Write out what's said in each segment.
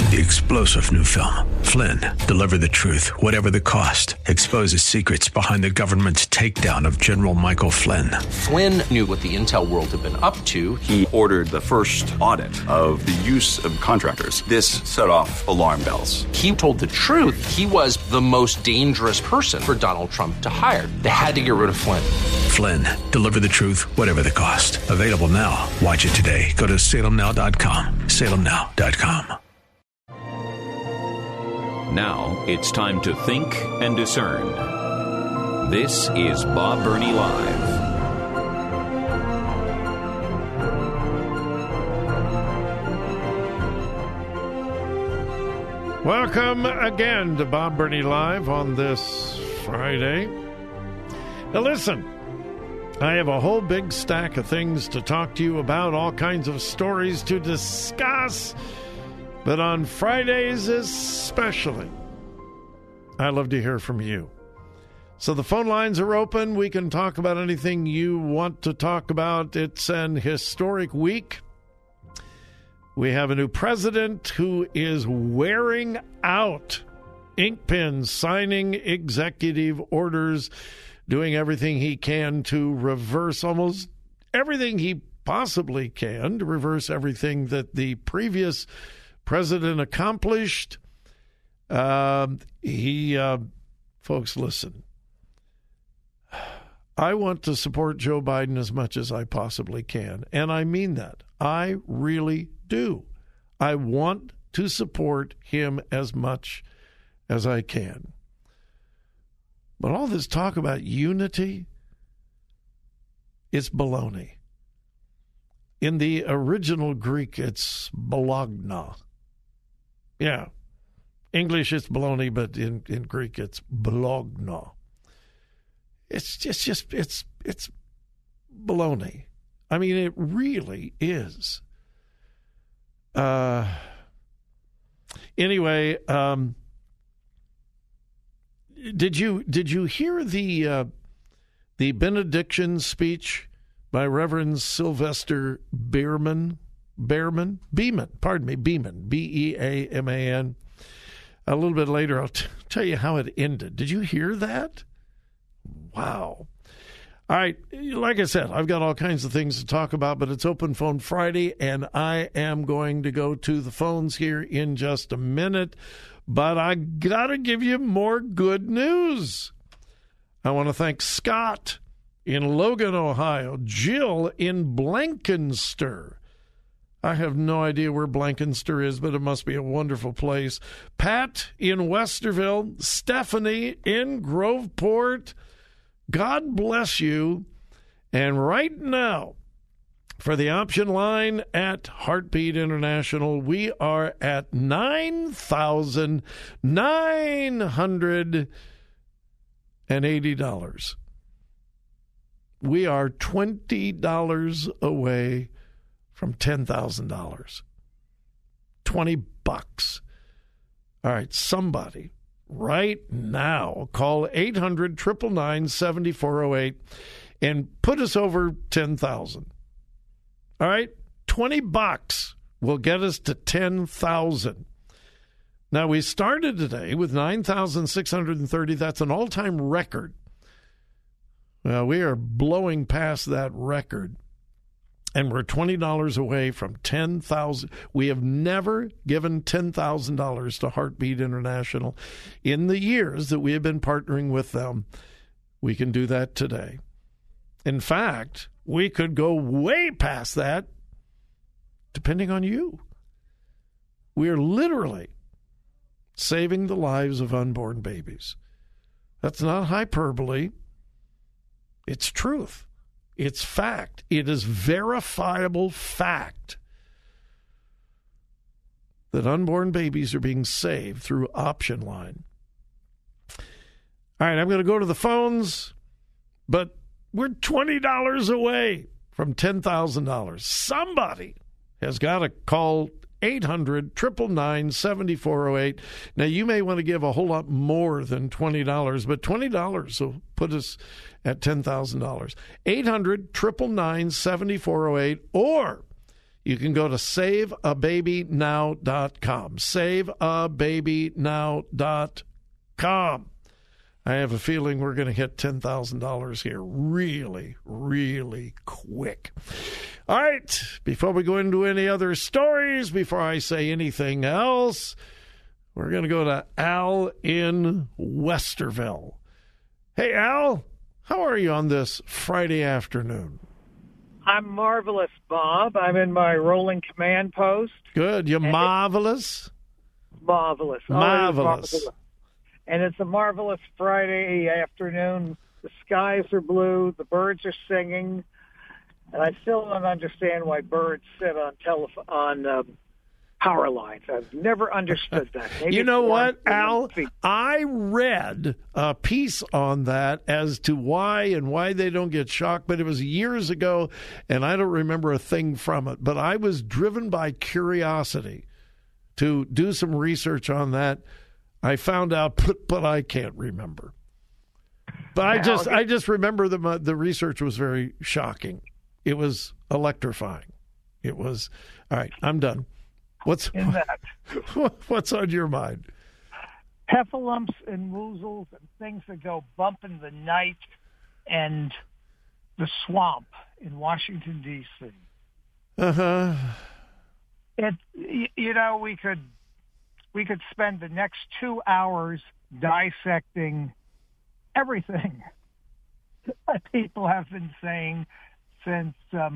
The explosive new film, Flynn, deliver the truth, whatever the cost, exposes secrets behind the government's takedown of General Michael Flynn. Flynn knew what the intel world had been up to. He ordered the first audit of the use of contractors. This set off alarm bells. He told the truth. He was the most dangerous person for Donald Trump to hire. They had to get rid of Flynn. Flynn, deliver the truth, whatever the cost. Available now. Watch it today. Go to salemnow.com. salemnow.com. Now it's time to think and discern. This is Bob Burney Live. Welcome again to Bob Burney Live on this Friday. Now listen, I have a whole big stack of things to talk to you about, all kinds of stories to discuss. But on Fridays especially, I love to hear from you. So the phone lines are open. We can talk about anything you want to talk about. It's an historic week. We have a new president who is wearing out ink pens, signing executive orders, doing everything he can to reverse almost everything he possibly can, to reverse everything that the previous president accomplished. Folks, listen. I want to support Joe Biden as much as I possibly can, and I mean that. I really do. I want to support him as much as I can. But all this talk about unity is baloney. In the original Greek, it's bologna. Yeah. English, it's baloney, but in Greek, it's bologna. It's baloney. I mean, it really is. Anyway, did you hear the benediction speech by Reverend Sylvester Beeman, Beeman, B-E-A-M-A-N. A little bit later, I'll tell you how it ended. Did you hear that? Wow. All right, like I said, I've got all kinds of things to talk about, but it's Open Phone Friday, and I am going to go to the phones here in just a minute, but I got to give you more good news. I want to thank Scott in Logan, Ohio, Jill in Blankenster. I have no idea where Blankenster is, but it must be a wonderful place. Pat in Westerville, Stephanie in Groveport. God bless you. And right now, for the option line at Heartbeat International, we are at $9,980. We are $20 away from $10,000. $20. All right, somebody right now call 800-999-7408 and put us over 10,000. All right, $20 will get us to 10,000. Now, we started today with 9,630. That's an all-time record. Well, we are blowing past that record. And we're $20 away from 10,000. We have never given $10,000 to Heartbeat International in the years that we have been partnering with them. We can do that today. In fact, we could go way past that, depending on you. We are literally saving the lives of unborn babies. That's not hyperbole. It's truth. It's fact. It is verifiable fact that unborn babies are being saved through Option Line. All right, I'm going to go to the phones, but we're $20 away from $10,000. Somebody has got to call 800-999-7408. Now, you may want to give a whole lot more than $20, but $20 will put us at $10,000. 800-999-7408, or you can go to saveababynow.com. Saveababynow.com. I have a feeling we're going to hit $10,000 here really, really quick. All right, before we go into any other stories, before I say anything else, we're going to go to Al in Westerville. Hey, Al, how are you on this Friday afternoon? I'm marvelous, Bob. I'm in my rolling command post. Good. You're marvelous? Marvelous. Marvelous. And it's a marvelous Friday afternoon. The skies are blue. The birds are singing. And I still don't understand why birds sit on power lines. I've never understood that. Maybe you know what, Al? I read a piece on that as to why they don't get shocked, but it was years ago, and I don't remember a thing from it. But I was driven by curiosity to do some research on that. I found out, but I can't remember. But I just remember the research was very shocking. It was electrifying. It was, all right, I'm done. What's on your mind? Heffalumps and woozles and things that go bump in the night and the swamp in Washington, D.C. Uh-huh. We could spend the next 2 hours dissecting everything that people have been saying since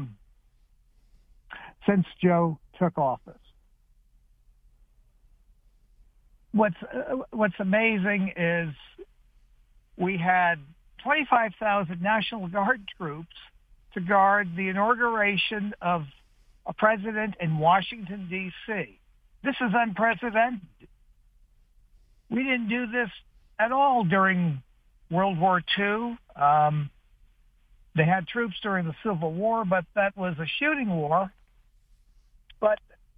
Joe took office. What's amazing is we had 25,000 National Guard troops to guard the inauguration of a president in Washington, D.C. This is unprecedented. We didn't do this at all during World War II. They had troops during the Civil War, but that was a shooting war. But,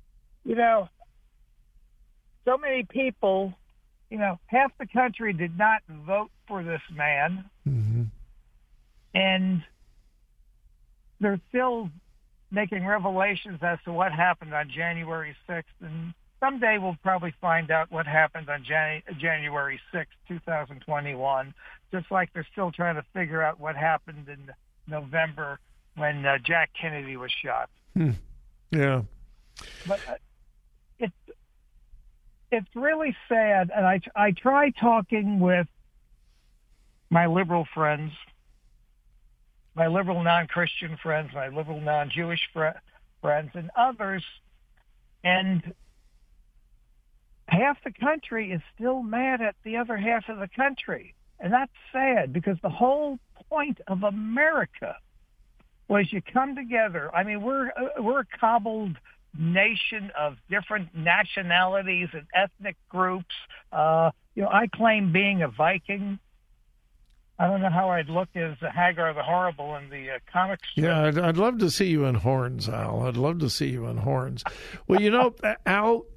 so many people, half the country did not vote for this man. Mm-hmm. And they're still making revelations as to what happened on January 6th. And someday we'll probably find out what happened on January 6th, 2021, just like they're still trying to figure out what happened in November when Jack Kennedy was shot. Yeah. But it's really sad, and I try talking with my liberal friends, my liberal non-Christian friends, my liberal non-Jewish friends, and others, and half the country is still mad at the other half of the country. And that's sad, because the whole point of America was you come together. I mean, we're a cobbled nation of different nationalities and ethnic groups. I claim being a Viking. I don't know how I'd look as Hagar the Horrible in the comic strip. Yeah, I'd love to see you in horns, Al. I'd love to see you in horns. Well, Al,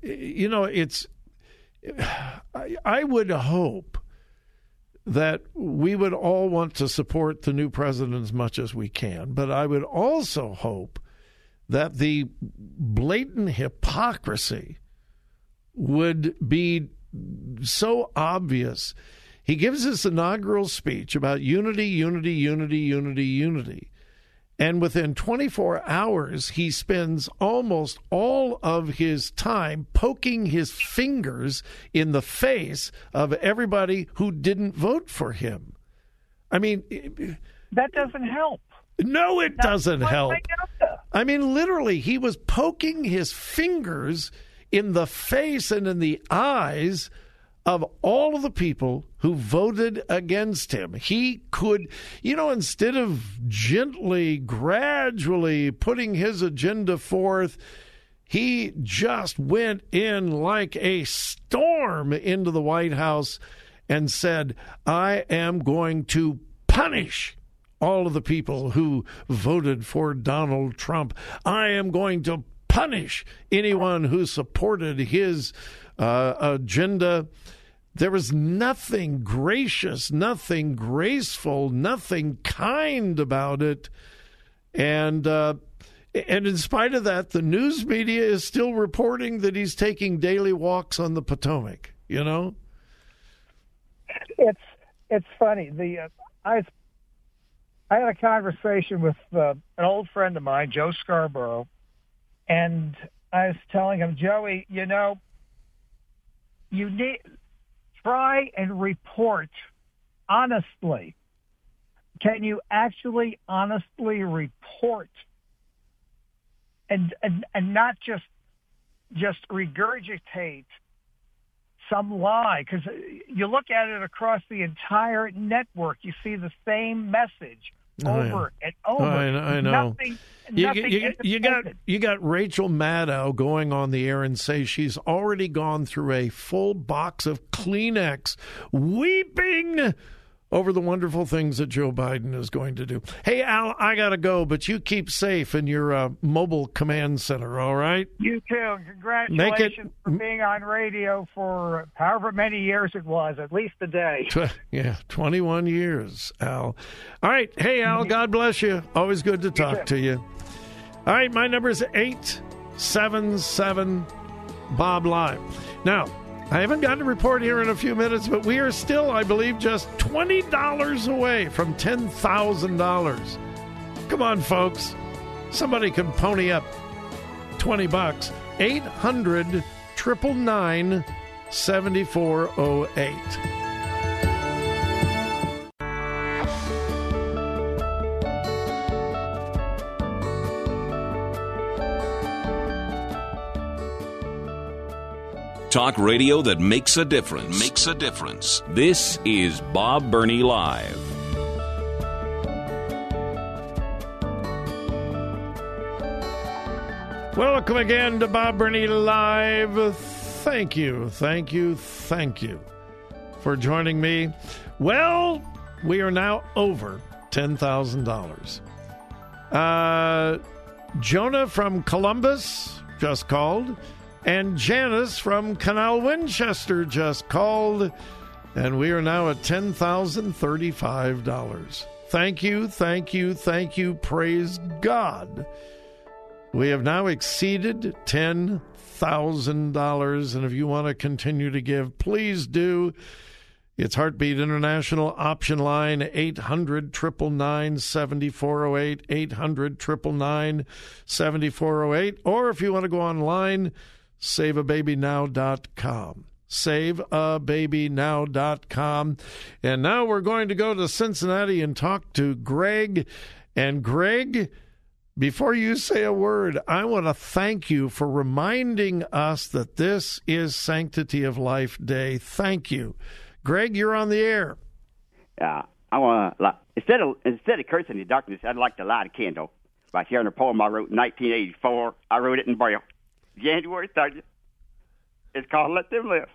I would hope that we would all want to support the new president as much as we can, but I would also hope that the blatant hypocrisy would be so obvious. He gives this inaugural speech about unity, unity, unity, unity, unity. And within 24 hours, he spends almost all of his time poking his fingers in the face of everybody who didn't vote for him. I mean, that doesn't help. No, it doesn't help. I mean, literally, he was poking his fingers in the face and in the eyes of all of the people who voted against him. He could, instead of gently, gradually putting his agenda forth, he just went in like a storm into the White House and said, I am going to punish all of the people who voted for Donald Trump. I am going to punish anyone who supported his agenda. There was nothing gracious, nothing graceful, nothing kind about it. And And in spite of that, the news media is still reporting that he's taking daily walks on the Potomac, you know? It's funny. I had a conversation with an old friend of mine, Joe Scarborough, and I was telling him, Joey, you know, you need try and report honestly. Can you actually honestly report and not just regurgitate some lie? Because you look at it across the entire network, you see the same message over and over. I know. Nothing you got Rachel Maddow going on the air and say she's already gone through a full box of Kleenex, weeping over the wonderful things that Joe Biden is going to do. Hey, Al, I got to go, but you keep safe in your mobile command center, all right? You too. And congratulations for being on radio for however many years it was, at least a day. 21 years, Al. All right. Hey, Al, God bless you. Always good to talk to you. All right, my number is 877-BOB-LIVE. Now, I haven't gotten a report here in a few minutes, but we are still, I believe, just $20 away from $10,000. Come on, folks. Somebody can pony up $20. 800-999-7408. Talk radio that makes a difference. This is Bob Burney Live. Welcome again to Bob Burney Live. Thank you for joining me. Well, we are now over $10,000. Jonah from Columbus just called. And Janice from Canal Winchester just called, and we are now at $10,035. Thank you. Praise God. We have now exceeded $10,000, and if you want to continue to give, please do. It's Heartbeat International option line, 800-999-7408, 800-999-7408, or if you want to go online, SaveABabyNow.com. SaveABabyNow.com. And now we're going to go to Cincinnati and talk to Greg. And Greg, before you say a word, I want to thank you for reminding us that this is Sanctity of Life Day. Thank you. Greg, you're on the air. I want to, instead of cursing the darkness, I'd like to light a candle by sharing a poem I wrote in 1984. I wrote it in Braille. January 30th. It's called Let Them Live.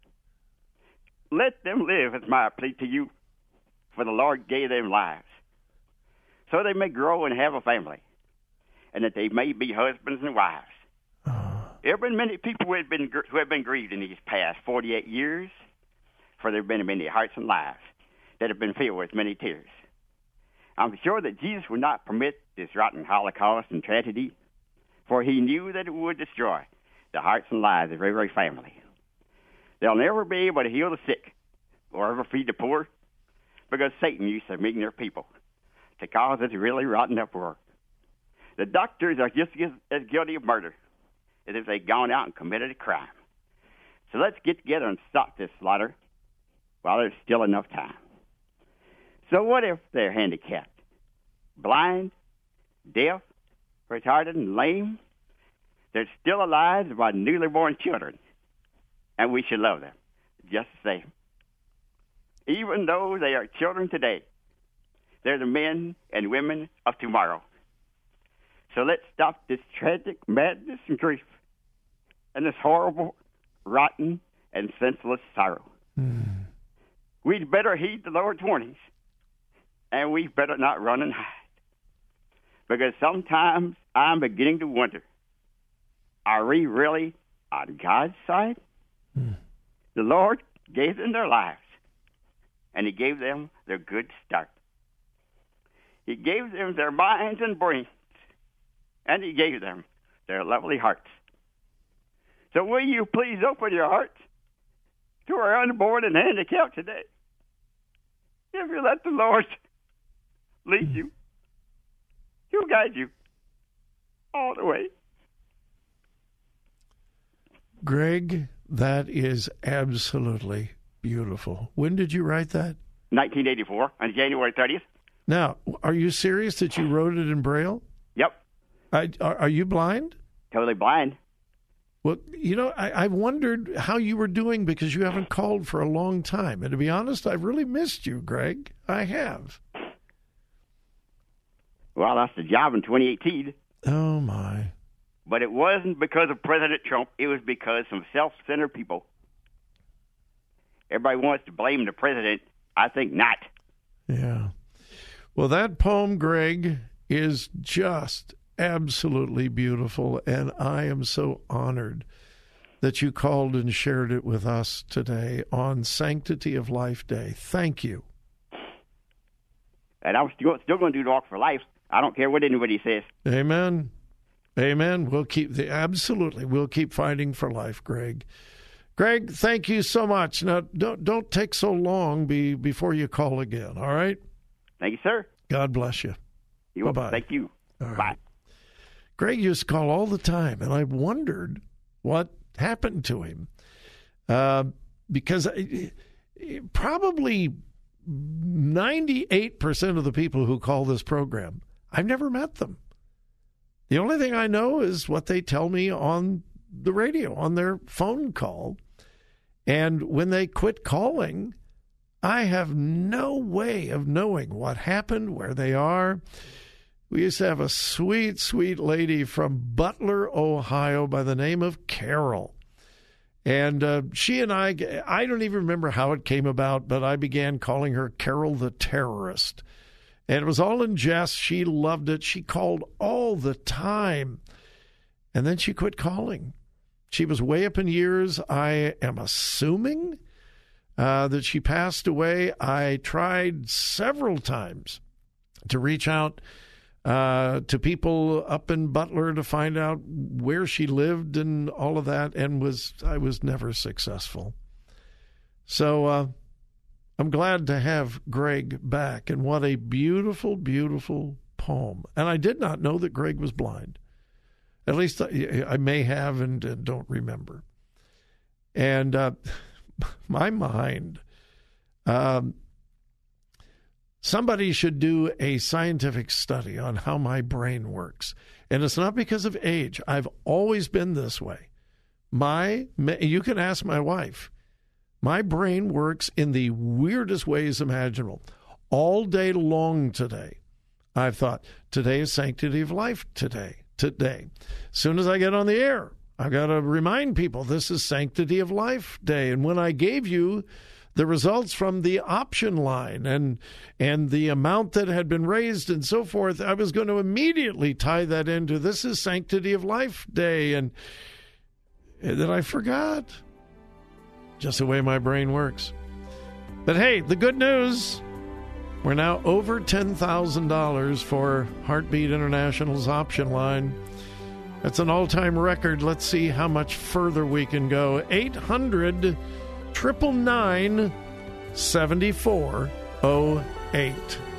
Let them live is my plea to you, for the Lord gave them lives, so they may grow and have a family, and that they may be husbands and wives. There have been many people who have been grieved in these past 48 years, for there have been many hearts and lives that have been filled with many tears. I'm sure that Jesus would not permit this rotten Holocaust and tragedy, for he knew that it would destroy the hearts and lives of every family. They'll never be able to heal the sick or ever feed the poor, because Satan used to meet their people to cause this really rotten uproar. The doctors are just as guilty of murder as if they'd gone out and committed a crime. So let's get together and stop this slaughter while there's still enough time. So what if they're handicapped, blind, deaf, retarded, and lame? They're still alive by newly born children, and we should love them just the same. Even though they are children today, they're the men and women of tomorrow. So let's stop this tragic madness and grief and this horrible, rotten, and senseless sorrow. We'd better heed the Lord's warnings, and we better not run and hide. Because sometimes I'm beginning to wonder, are we really on God's side? The Lord gave them their lives, and he gave them their good start. He gave them their minds and brains, and he gave them their lovely hearts. So will you please open your hearts to our unborn and handicapped today? If you let the Lord lead you, He'll guide you all the way. Greg, that is absolutely beautiful. When did you write that? 1984, on January 30th. Now, are you serious that you wrote it in Braille? Yep. Are you blind? Totally blind. Well, you know, I wondered how you were doing because you haven't called for a long time. And to be honest, I've really missed you, Greg. I have. Well, I lost the job in 2018. Oh, my. But it wasn't because of President Trump. It was because some self-centered people. Everybody wants to blame the president. I think not. Yeah. Well, that poem, Greg, is just absolutely beautiful, and I am so honored that you called and shared it with us today on Sanctity of Life Day. Thank you. And I'm still going to do the Walk for Life. I don't care what anybody says. Amen. Amen. We'll keep fighting for life, Greg. Greg, thank you so much. Now, don't take so long before you call again, all right? Thank you, sir. God bless you. Bye-bye. Thank you. Right. Bye. Greg used to call all the time, and I wondered what happened to him. Because probably 98% of the people who call this program, I've never met them. The only thing I know is what they tell me on the radio, on their phone call. And when they quit calling, I have no way of knowing what happened, where they are. We used to have a sweet, sweet lady from Butler, Ohio by the name of Carol. And she and I don't even remember how it came about, but I began calling her Carol the Terrorist. And it was all in jest. She loved it. She called all the time. And then she quit calling. She was way up in years. I am assuming that she passed away. I tried several times to reach out to people up in Butler to find out where she lived and all of that, and I was never successful. So I'm glad to have Greg back, and what a beautiful, beautiful poem. And I did not know that Greg was blind. At least I may have and don't remember. And my mind, somebody should do a scientific study on how my brain works. And it's not because of age. I've always been this way. You can ask my wife. My brain works in the weirdest ways imaginable. All day long today, I've thought, today is Sanctity of Life today. As soon as I get on the air, I've got to remind people this is Sanctity of Life Day. And when I gave you the results from the option line and the amount that had been raised and so forth, I was going to immediately tie that into this is Sanctity of Life Day. And then I forgot. Just the way my brain works. But hey, the good news, we're now over $10,000 for Heartbeat International's option line. That's an all-time record. Let's see how much further we can go. 800-999-7408.